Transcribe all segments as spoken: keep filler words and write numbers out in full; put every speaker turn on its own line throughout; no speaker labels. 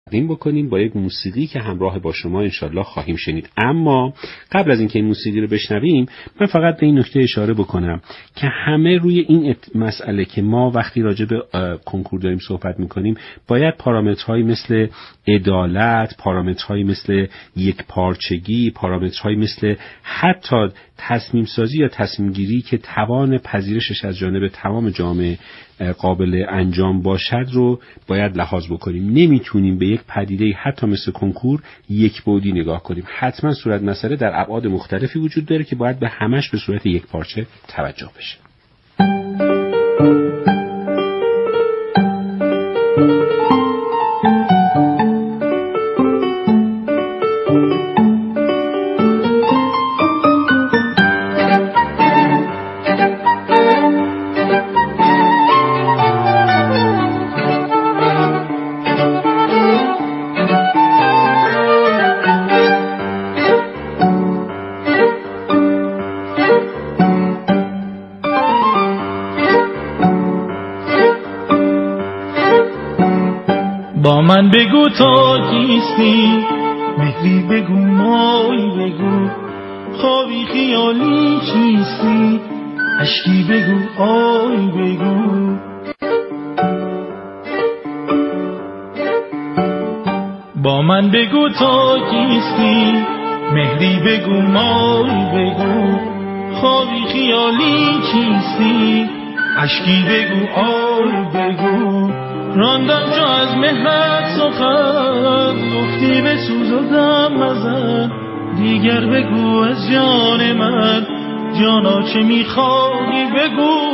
تقدیم بکنیم با یک موسیقی که همراه با شما انشالله خواهیم شنید. اما قبل از اینکه این موسیقی رو بشنویم من فقط به این نکته اشاره بکنم که همه روی این مسئله که ما وقتی راجع به کنکور داریم صحبت میکنیم باید پارامترهایی مثل عدالت، پارامترهایی مثل یک پارچگی، پارامترهایی مثل حتی تصمیم سازی یا تصمیم گیری که توان پذیرشش از جانب تمام جامعه قابل انجام باشد رو باید لحاظ بکنیم. نمیتونیم به یک پدیده حتی مثل کنکور یک بعدی نگاه کنیم. حتما صورت مسئله در ابعاد مختلفی وجود داره که باید به همش به صورت یک پارچه توجه بشه.
با من بگو تو کیستی، مهری بگو مایی بگو، خوابی خیالی چیستی، عشقی بگو آی بگو. با من بگو تو کیستی، مهری بگو مایی بگو، خوابی خیالی چیستی، عشقی بگو آی بگو. راندم جا از مهرت سخن، گفتی به سوز و دم مزن، دیگر بگو از جان من، جانا چه میخوایی بگو.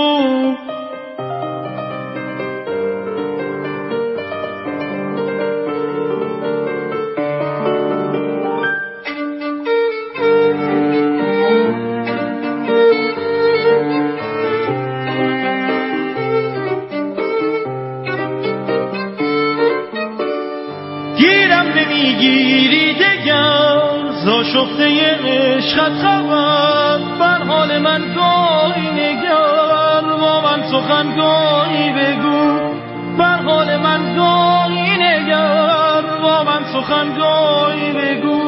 نمیگیری دگر زاشفته عشقت خبر، بر حال من گاهی نگر، با من سخنگاهی بگو. بر حال من گاهی نگر، با من سخنگاهی بگو.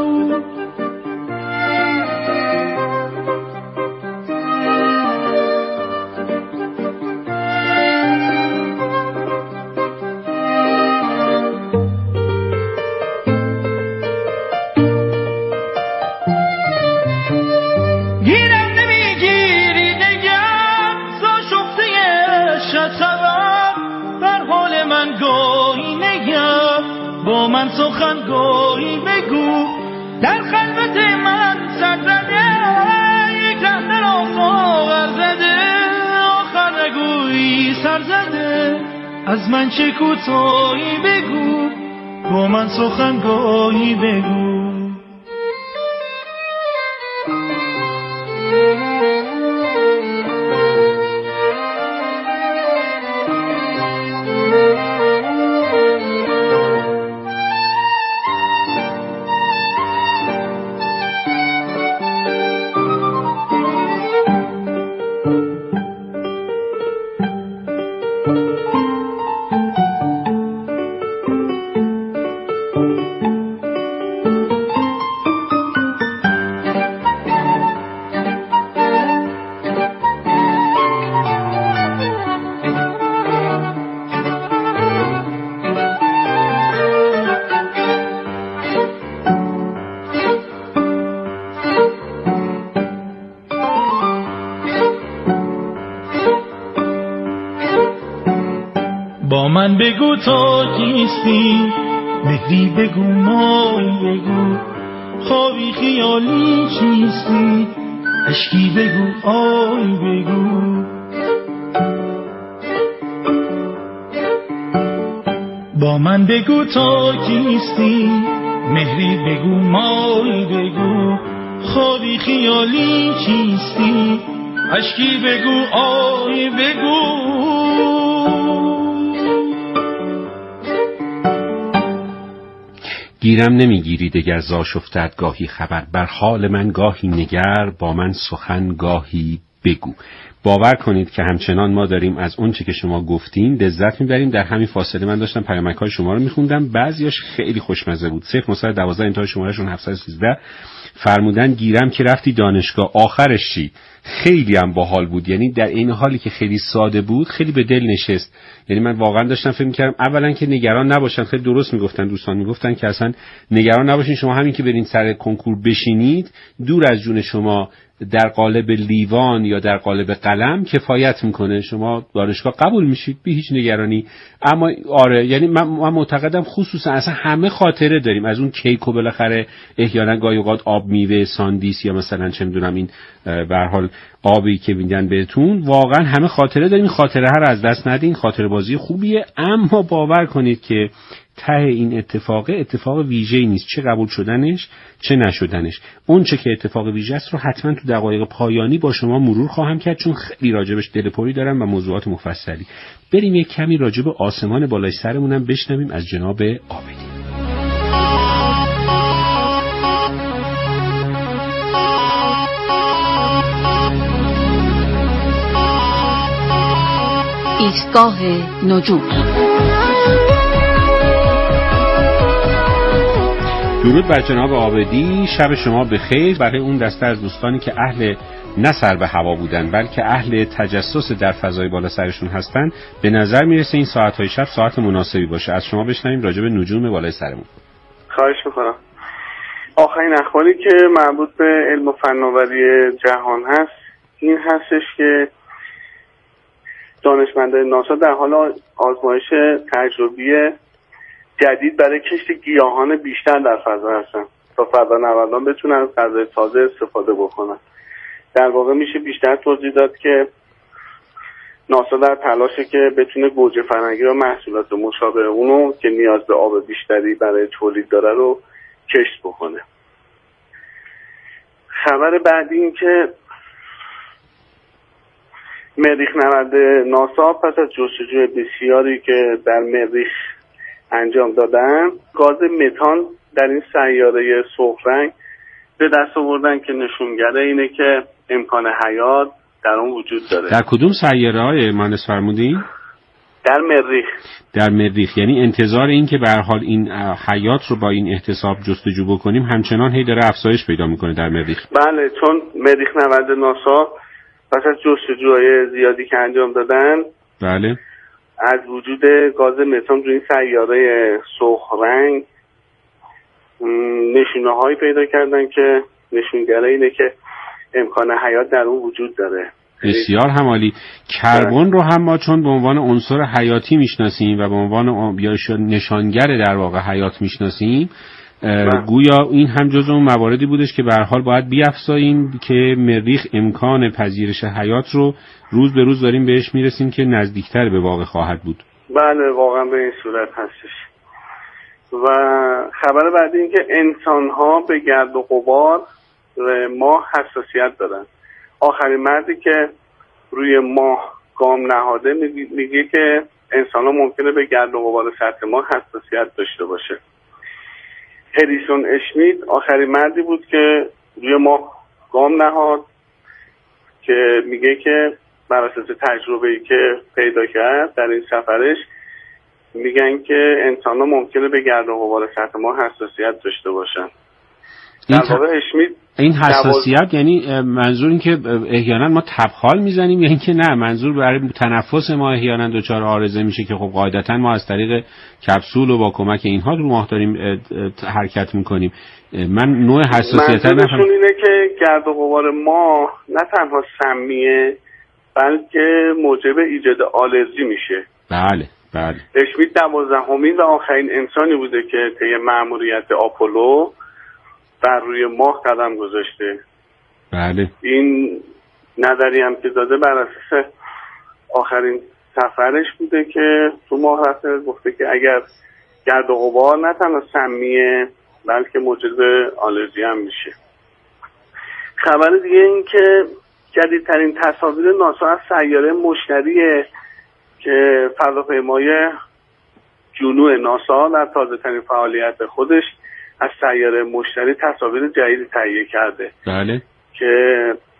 با من سخنگاهی بگو. در خلوت من سرزده، یک رهن آخر زده، آخر نگویی سر زده، از من چه کوتاهی بگو. با من سخنگاهی بگو. با من بگو تو کیستی، مهری بگو مایی بگو، خوابی خیالی چیستی، عشقی بگو آی بگو. با من بگو تو کیستی، مهری بگو مایی بگو، خوابی خیالی چیستی، عشقی بگو آی بگو.
گیرم نمیگیری دگر ز آشفته‌ات گاهی خبر، بر حال من گاهی نگر، با من سخن گاهی بگو. باور کنید که همچنان ما داریم از اون چه که شما گفتین لذت میبریم. در همین فاصله من داشتم پیامک‌های شما رو میخوندم، بعضیاش خیلی خوشمزه بود. صفر نه یک دو انتهای شمارهشون هفتصد و سیزده فرمودن گیرم که رفتی دانشگاه، آخرش چی؟ خیلی هم باحال بود. یعنی در این حالی که خیلی ساده بود خیلی به دل نشست. یعنی من واقعا داشتم فکر می‌کردم اولا که نگران نباشن، خیلی درست میگفتن دوستان، میگفتن که اصلا نگران نباشین، شما همین که برین سر کنکور بشینید دور از جون شما در قالب لیوان یا در قالب قلم کفایت میکنه، شما دانشگاه قبول میشید بی هیچ نگرانی. اما آره یعنی من, من معتقدم خصوصا اصلا همه خاطره داریم از اون کیک و بالاخره احیانا گاهی اوقات آب میوه ساندیس یا مثلا چه میدونم این به هر حال آبی که میدن بهتون، واقعا همه خاطره داریم. خاطره ها رو از دست ندین، خاطره بازی خوبیه. اما باور کنید که ته این اتفاق اتفاق ویژه‌ای نیست، چه قبول شدنش چه نشدنش. اون چه که اتفاق ویژه است رو حتما تو دقایق پایانی با شما مرور خواهم کرد، چون خیلی راجبش دلپری دارم و موضوعات مفصلی. بریم یک کمی راجب آسمان بالای سرمونم بشنویم از جناب عابدی.
ایستگاه نجوم.
درود بر جناب عابدی، شب شما بخیر. برای اون دسته از دوستانی که اهل نه سر به هوا بودن بلکه اهل تجسس در فضای بالا سرشون هستن، به نظر میرسه این ساعت‌های شب ساعت مناسبی باشه. از شما بشنویم راجع به نجوم بالای سرمون.
خواهش میکنم. آخرین اخباری که مربوط به علم و فناوری جهان هست این هستش که دانشمندان ناسا در حال آزمایش تجربی جدید برای کشت گیاهان بیشتر در فضا هستن تا فضانوردان بتونن از غذای تازه استفاده بکنن. در واقع میشه بیشتر توضیح داد که ناسا در تلاشه که بتونه گوجه فرنگی و محصولات مشابه اونو که نیاز به آب بیشتری برای تولید داره رو کشت بکنه. خبر بعدی این که مریخ نورد ناسا پس از جستجوی بسیاری که در مریخ انجام دادن، گاز متان در این سیاره سرخ رنگ به دست آوردن که نشونگره اینه که امکان حیات در اون وجود داره.
در کدوم سیاره های مهندس فرمودین؟
در مریخ.
در مریخ، یعنی انتظار این که به هر حال این حیات رو با این احتساب جستجو بکنیم همچنان هی داره افزایش پیدا میکنه در مریخ.
بله، چون مریخ نورد ناسا پس از جستجوهای زیادی که انجام دادن،
بله،
از وجود گاز متان روی این سیاره سرخ رنگ نشونه هایی پیدا کردن که نشونگره اینه که امکان حیات در اون وجود داره.
بسیار همالی. کربن رو هم ما چون به عنوان عنصر حیاتی میشناسیم و به عنوان یا نشانگر در واقع حیات میشناسیم، گویا این هم جزو اون مواردی بودش که به هر حال باید بیافزاییم که مریخ امکان پذیرش حیات رو روز به روز داریم بهش میرسیم که نزدیکتر به واقع خواهد بود.
بله، واقعا به این صورت هستش. و خبر بعدی این که انسان ها به گرد و غبار ماه حساسیت دارن. آخرین مردی که روی ماه گام نهاده میگه که انسان ها ممکنه به گرد و غبار سطح ماه حساسیت داشته باشه. هریسون اشمیت آخرین مردی بود که روی ماه گام نهاد که میگه که بر اساس تجربه‌ای که پیدا کرد در این سفرش، میگن که انسان ها ممکنه به گرد و غبار سطح ماه حساسیت داشته باشن. در واقع اشمیت
این حساسیت دواز... یعنی منظور این که احیانا ما تبخال میزنیم یا اینکه نه منظور برای تنفس ما احیانا دچار عارضه میشه که خب قاعدتا ما از طریق کپسول و با کمک اینها رو ماه داریم حرکت میکنیم. من نوع حساسیت
نفهم اینه که گرد و غبار ماه نه تنها سمیه بلکه موجب ایجاد آلرژی میشه.
بله بله.
اشمیت دوازدهمین و آخرین انسانی بوده که طی مأموریت آپولو بر روی ماه قدم گذاشته.
بله.
این نظری هم که داده بر اساس آخرین سفرش بوده که تو ماه رفته، گفته که اگر گرد و غبار نه تنها سمیه بلکه موجب آلرژی هم میشه. خبر دیگه این که جدیدترین تصاویر ناسا از سیاره مشتریه که فضاپیمای جنوب ناسا در تازه ترین فعالیت خودش از سیاره مشتری تصاویر جدیدی تهیه کرده.
بله.
که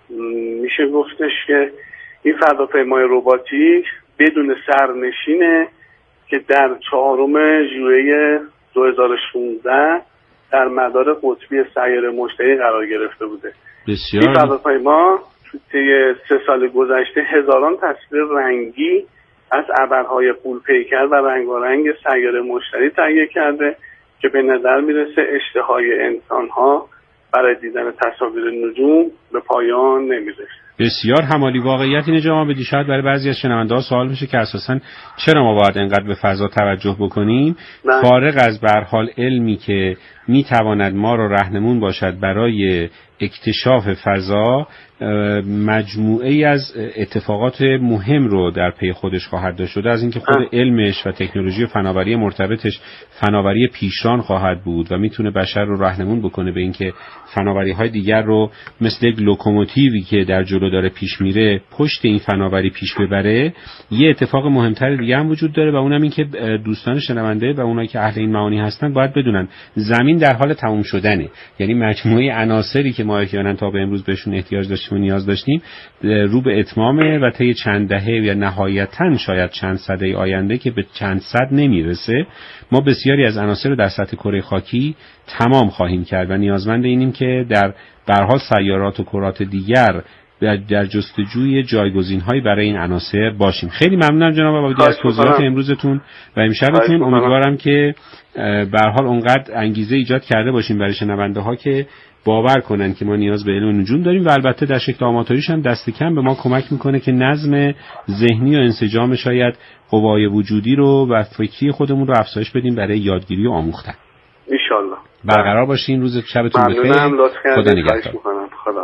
میشه گفتش که این فضاپیمای رباتیک بدون سرنشینه که در چهارم ژوئیه دو هزار و شانزده در مدار قطبی سیاره مشتری قرار گرفته بوده.
بسیار.
این فضاپیما طی سه سال گذشته هزاران تصویر رنگی از ابرهای غول پیکر و رنگارنگ سیاره مشتری تهیه کرده که به نظر میرسه اشتهای انسان‌ها برای دیدن تصاویر نجوم به پایان نمیرسه.
بسیار همالی. واقعیت اینه جناب بدی، شاید برای بعضی از شنونده‌ها سوال میشه که اساساً چرا ما باید انقدر به فضا توجه بکنیم؟ فارغ از به هر حال علمی که میتواند ما رو راهنمون باشد برای اکتشاف فضا، مجموعه ای از اتفاقات مهم رو در پی خودش خواهد داشت. شده از اینکه خود علمش و تکنولوژی و فناوری مرتبطش فناوری پیشران خواهد بود و میتونه بشر رو راهنمون بکنه به اینکه فناوری‌های دیگر رو مثل یک لوکوموتیوی که در جلو داره پیش میره پشت این فناوری پیش ببره. یه اتفاق مهمتر دیگه هم وجود داره و اونم این که دوستان شنونده و اونایی که اهل این معانی هستن باید بدونن زمین در حال تموم شدنه. یعنی مجموعه عناصری که ما احیانا تا به امروز بهشون احتیاج داشتیم و نیاز داشتیم رو به اتمامه و طی چند دهه یا نهایتاً شاید چند سده آینده که به چند صد نمیرسه ما بسیاری از عناصر رو در سطح کره خاکی تمام خواهیم کرد و نیازمند اینیم که در به هر حال سیارات و کرات دیگر در جستجوی جایگزین‌هایی برای این عناصر باشیم. خیلی ممنونم جناب عبادی از توضیحات امروزتون و امشبتون. امیدوارم که به هر حال اونقدر انگیزه ایجاد کرده باشیم برای شنونده‌ها که باور کنن که ما نیاز به علم نجوم داریم و البته در شکل آماتوریش هم دست کم به ما کمک میکنه که نظم ذهنی و انسجام شاید قوای وجودی رو و فکری خودمون رو افزایش بدیم برای یادگیری و آموختن.
ان شاءالله.
برقرار باشین. روز شبتون بخیر. خدا نگهدار.
خدا.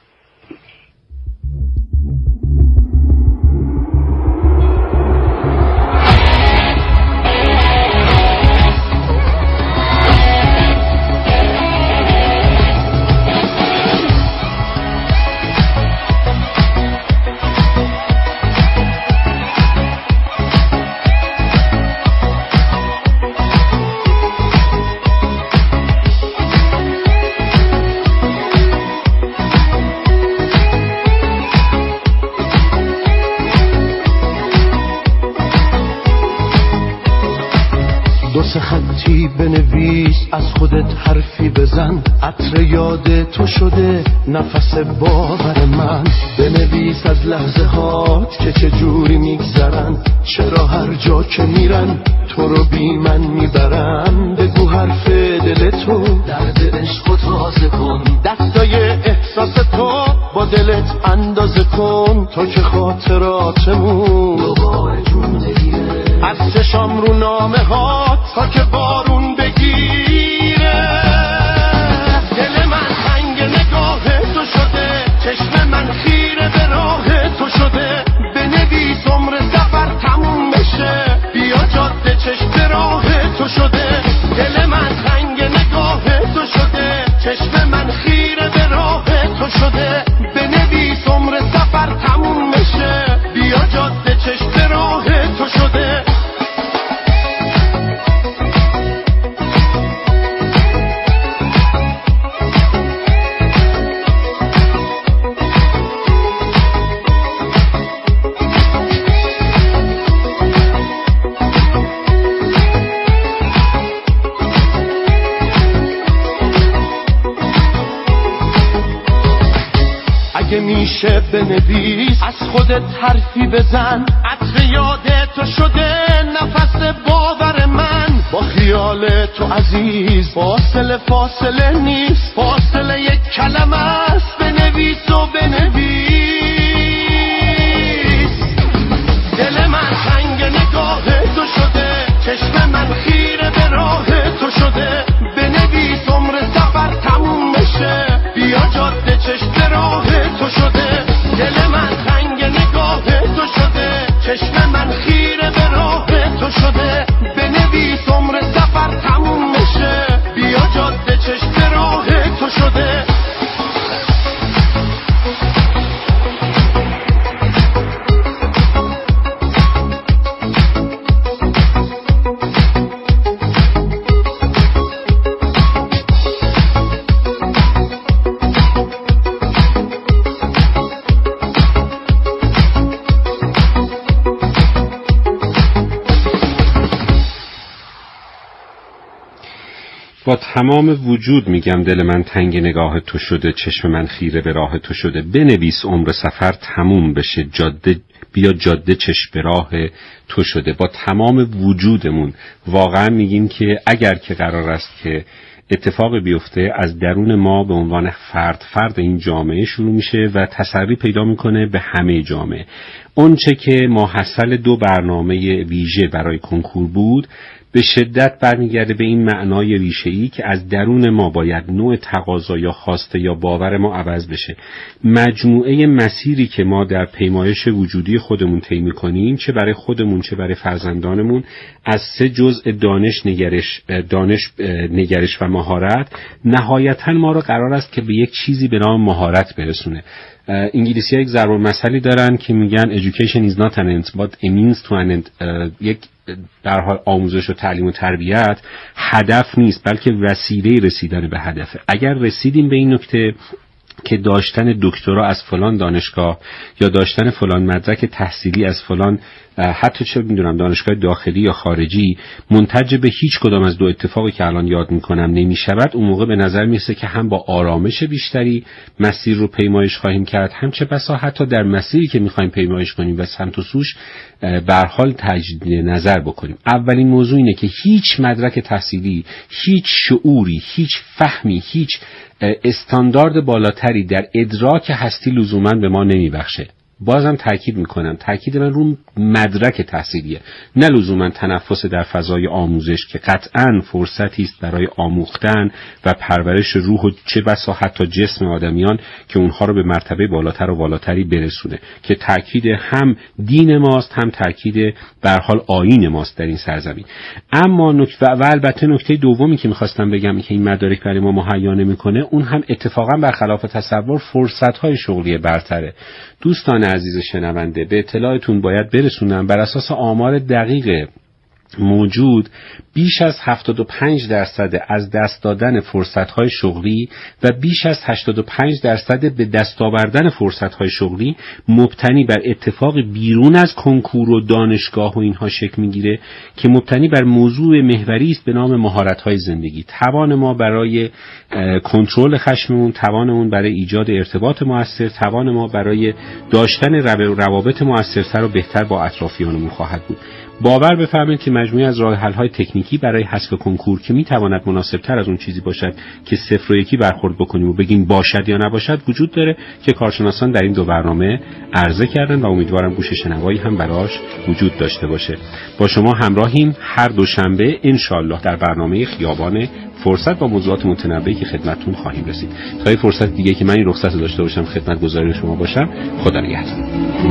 خطی بنویس، از خودت حرفی بزن، عطر یاد تو شده نفس باور من. بنویس از لحظه هات که چجوری میگذرن، چرا هر جا که میرن تو رو بی من میبرن. بگو حرف دل تو، درد عشق تازه کن، دستای احساس تو با دلت اندازه کن، تا که خاطراتمون دوباره جون بگیره. از چشام رو نامه ها تا که بارون بگیره. دل من تنگ نگاه تو شده، چشم من خیره به راه تو شده. بنویس عمر سفر تموم بشه، بیا جاده چشم راه تو شده. دل من تنگ نگاه تو شده، چشم من خیره به راه تو شده. بنویس عمر سفر تموم بشه، بیا جاده چشم راه تو شده. میشه بنویس، از خودت حرفی بزن، عطر یاد تو شده نفس باور من. با خیال تو عزیز فاصله فاصله نیست، فاصله یک کلمه است. بنویس و بنویس. دل من تنگ نگاه تو شده، چشم من خیره به راه تو شده. بنویس عمر سفر تموم بشه، بیا جاده چشم راه تو شده. دل من تنگ نگاه تو شده، چشم من خیره به راه تو شده. بنویس عمر سفر تموم بشه، بیا جاده چشم راه تو شده.
با تمام وجود میگم دل من تنگ نگاه تو شده، چشم من خیره به راه تو شده. بنویس عمر سفر تموم بشه، جاده بیا جاده چشم به راه تو شده. با تمام وجودمون واقعا میگیم که اگر که قرار است که اتفاق بیفته، از درون ما به عنوان فرد فرد این جامعه شروع میشه و تسری پیدا میکنه به همه جامعه. اون چه که ماحصل دو برنامه ویژه برای کنکور بود به شدت برمیگرده به این معنای ریشه‌ای که از درون ما باید نوع تقاضا یا خواسته یا باور ما عوض بشه. مجموعه مسیری که ما در پیمایش وجودی خودمون طی می‌کنیم، چه برای خودمون چه برای فرزندانمون، از سه جزء دانش، نگرش، دانش، نگرش و مهارت، نهایتاً ما رو قرار است که به یک چیزی به نام مهارت برسونه. انگلیسی ها یک ضرب المثلی دارن که میگن education is not an end but a means to an end. یک در حال آموزش و تعلیم و تربیت هدف نیست بلکه وسیله رسیدن به هدفه. اگر رسیدیم به این نکته که داشتن دکترا از فلان دانشگاه یا داشتن فلان مدرک تحصیلی از فلان حتی چه میدونم دانشگاه داخلی یا خارجی منتج به هیچ کدام از دو اتفاقی که الان یاد میکنم نمیشود، اون موقع به نظر میرسه که هم با آرامش بیشتری مسیر رو پیمایش خواهیم کرد، هم چه بسا حتی در مسیری که میخوایم پیمایش کنیم و سمت و سوش به هر حال تجدید نظر بکنیم. اولین موضوع اینه که هیچ مدرک تحصیلی، هیچ شعوری، هیچ فهمی، هیچ استاندارد بالاتری در ادراک هستی لزوماً به ما نمیبخشه. بازم تاکید میکنم، تاکید من رو مدرک تحصیلیه، نه لزوما تنفس در فضای آموزش که قطعاً فرصتی است برای آموختن و پرورش روح و چه بسا حتی جسم آدمیان که اونها رو به مرتبه بالاتر و بالاتری برسونه، که تاکید هم دین ماست هم تاکید به هر حال آیین ماست در این سرزمین. اما نکته و البته نکته دومی که میخواستم بگم که این مدارک برای ما مهیا نمیکنه، اون هم اتفاقاً برخلاف تصور فرصت‌های شغلی برتره. دوستان عزیز شنونده، به اطلاعتون باید برسونم بر اساس آمار دقیق موجود بیش از هفتاد و پنج درصد از دست دادن فرصت‌های شغلی و بیش از هشتاد و پنج درصد به دست آوردن فرصت‌های شغلی مبتنی بر اتفاق بیرون از کنکور و دانشگاه و اینها شکل می‌گیره که مبتنی بر موضوع محوری است به نام مهارت‌های زندگی. توان ما برای کنترل خشممون، توانمون برای ایجاد ارتباط مؤثر، توان ما برای داشتن روابط مؤثرتر و بهتر با اطرافیانمون خواهد بود. باور بفرمایید که مجموعه از راه حل‌های تکنیکی برای حذف کنکور که میتواند مناسبتر از اون چیزی باشد که صفر و یکی برخورد بکنیم و بگیم باشد یا نباشد وجود داره که کارشناسان در این دو برنامه عرضه کردن و امیدوارم گوش شنوایی هم براش وجود داشته باشه. با شما همراهیم هر دوشنبه انشالله در برنامه خیابان فرصت با موضوعات متنوعی که خدمتتون خواهیم رسید. تا یه فرصت دیگه که من این رخصت داشته باشم خدمتگزار شما باشم، خدا نگهدار.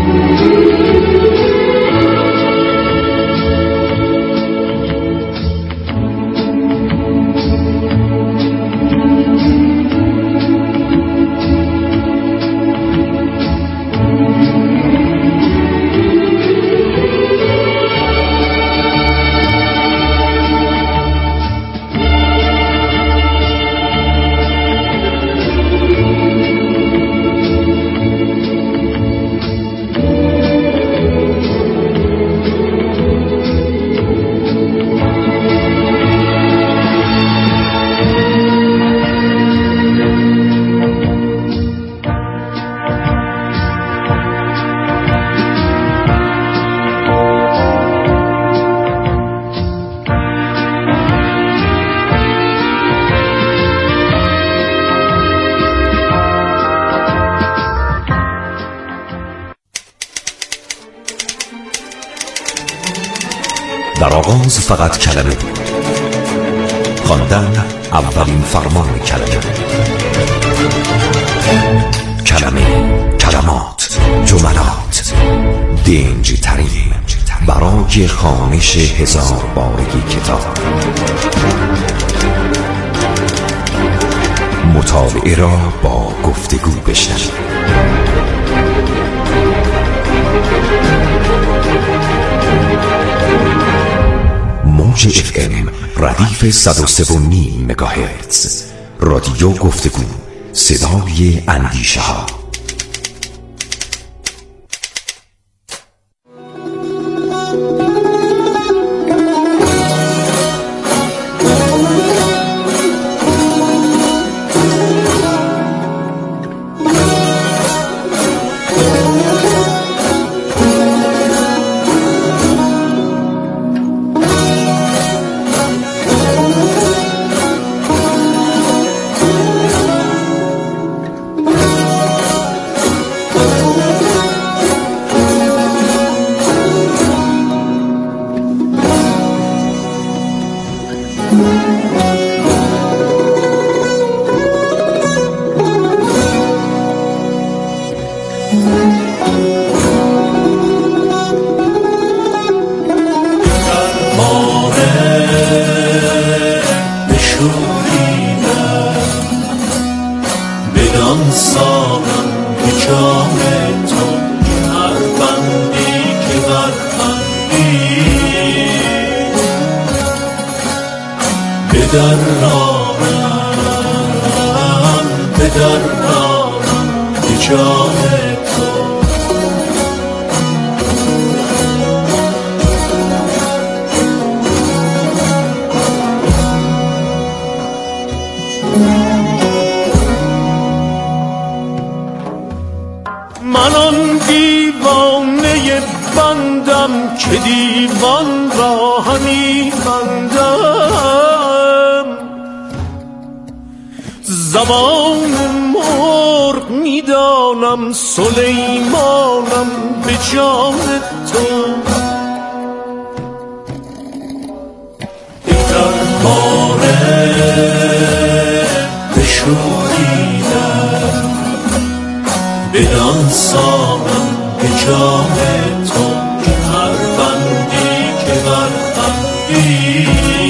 در آغاز فقط کلمه، خواندن اولین فرمان کلمه، کلمه، کلمات، جملات، دنج ترین برای خوانش هزار بارگی کتاب، مطالعه را با گفتگو بشنوید. موج اف ام ردیف صد و سه و نیم مگاهرتز، رادیو گفتگو، صدای اندیشه ها.
من آن دیوانه بندم که دیوان را همی بندم، زبان مرغ میدانم سلیمانم به جان تو. دیگر باره بشوریدم بدان سانم به جان تو، که هر بندی که بربندی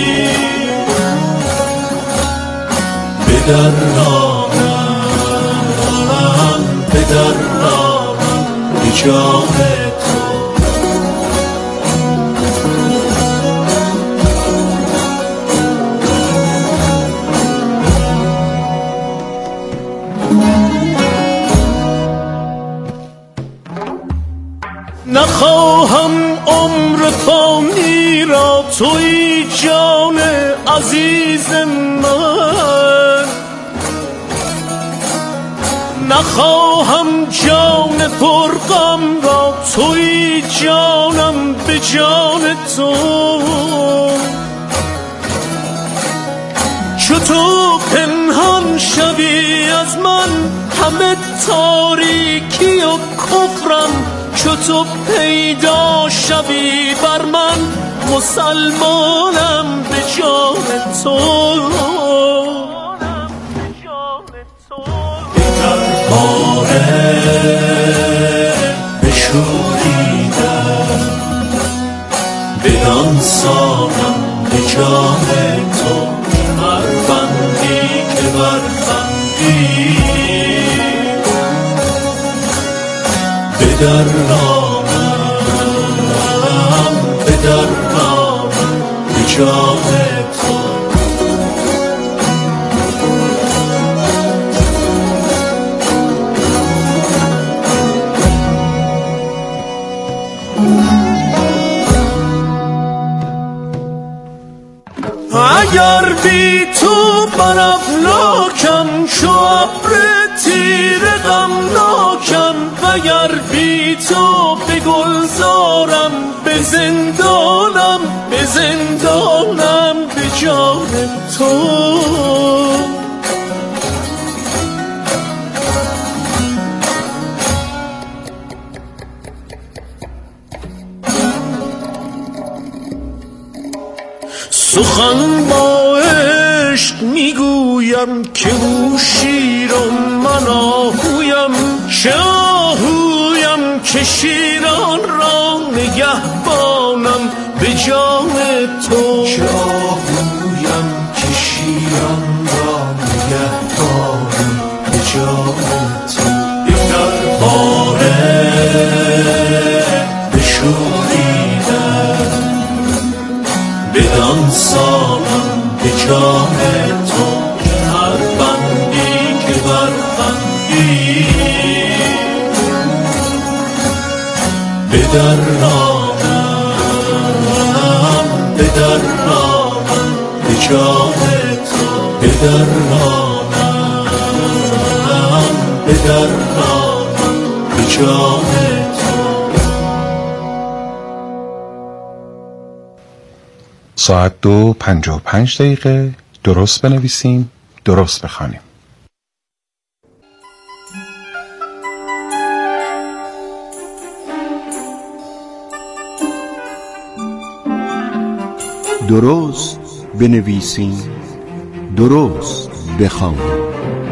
بدرانم بدرانم به جان تو. نخواهم عمر فانی را توی جان عزیز من، نخواهم جان پرغم را توی جانم به جان تو. چو تو پنهان شوی از من همه تاریکی و کفرم، چو تو پیدا شوی بر من مسلمانم به جان تو. دیگر باره بشوریدم بدان سانم به جان تو، هر بندی که بربندی بدرانم بدرانم به جان تو. اگر بی تو بر افلاکم چو ابر تیره غمناکم، وگر بی تو به گلزارم به زندانم به زندانم به جان تو. سخن با عشق میگویم که او شیر و من آهویم، چه آهویم که شیران را نگهبانم به جان تو. چه آهویم که شیران را نگهبانم به جان تو. دیگر باره بشوریدم بدان سانم به جان تو، هر بندی که بربندی بدرانم بدرانم به جان تو. بدرانم بدرانم به جان تو.
ساعت دو پنجاه و پنج دقیقه. درست بنویسیم، درست بخوانیم.
درست بنویسیم، درست بخوانیم.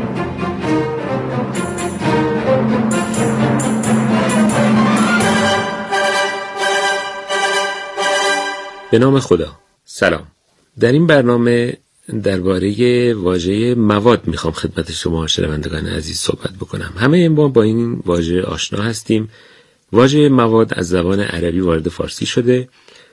به نام خدا. سلام. در این برنامه درباره واژه مواد میخوام خدمت شما شنوندگان عزیز صحبت بکنم. همه ما با این واژه آشنا هستیم. واژه مواد از زبان عربی وارد فارسی شده.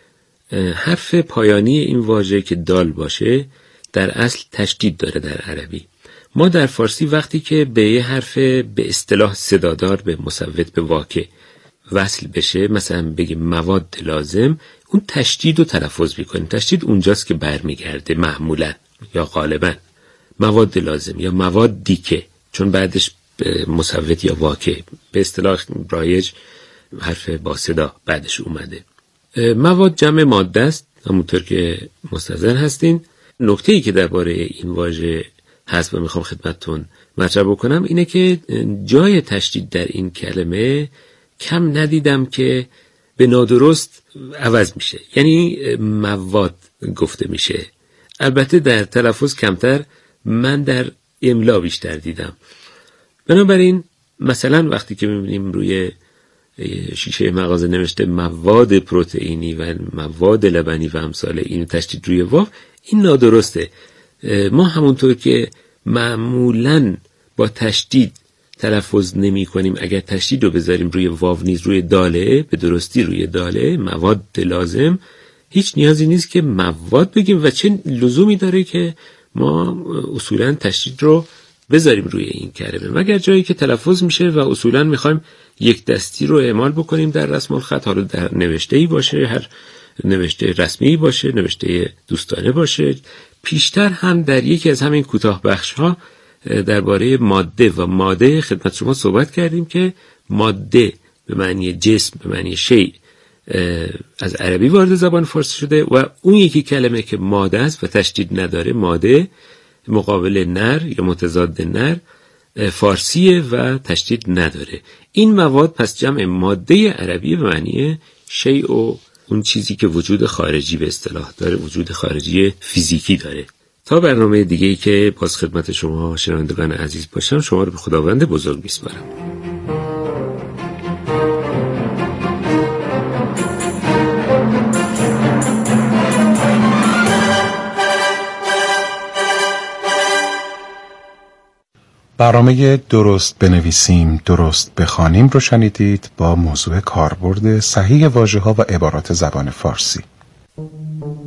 حرف پایانی این واژه که دال باشه در اصل تشدید داره در عربی. ما در فارسی وقتی که به یه حرف به اصطلاح صدادار به مصوت به واکه وصل بشه، مثلا بگیم مواد لازم، اون تشدید رو تلفظ میکنیم. تشدید اونجاست که برمیگرده معمولا یا غالبا مواد لازم یا موادی که، چون بعدش مصوت یا واکه به اصطلاح رایج حرف با صدا بعدش اومده. مواد جمع ماده است، همونطور که مستحضر هستین. نکته ای که درباره این واژه هست و میخوام خدمتتون مطرح بکنم اینه که جای تشدید در این کلمه کم ندیدم که به نادرست عوض میشه، یعنی مواد گفته میشه. البته در تلفظ کمتر، من در املا بیشتر دیدم. بنابراین مثلا وقتی که میبینیم روی شیشه مغازه نوشته مواد پروتئینی و مواد لبنی و امثال این تشدید روی واو، این نادرسته. ما همونطور که معمولاً با تشدید تلفظ نمی کنیم، اگر تشدید رو بذاریم روی واو نیز روی داله، به درستی روی داله مواد لازم، هیچ نیازی نیست که مواد بگیم و چه لزومی داره که ما اصولاً تشدید رو بذاریم روی این کلمه، مگر جایی که تلفظ میشه و اصولاً میخوایم یک دستی رو اعمال بکنیم در رسم الخط، حالا در نوشته‌ای باشه، هر نوشته رسمی باشه، نوشته دوستانه باشه. پیشتر هم در یکی از همین کوتاه بخش‌ها درباره ماده و ماده خدمت شما صحبت کردیم که ماده به معنی جسم، به معنی شیء از عربی وارد زبان فارسی شده و اون یکی کلمه که ماده است و تشدید نداره، ماده مقابل نر یا متضاد نر فارسیه و تشدید نداره. این مواد پس جمع ماده عربی به معنی شیء و اون چیزی که وجود خارجی به اصطلاح داره، وجود خارجی فیزیکی داره. تا برنامه دیگه‌ای که باز خدمت شما شنوندگان عزیز باشم، شما رو به خداوند بزرگ میسپارم.
برنامه درست بنویسیم درست بخوانیم رو شنیدید با موضوع کاربرد صحیح واژه‌ها و عبارات زبان فارسی.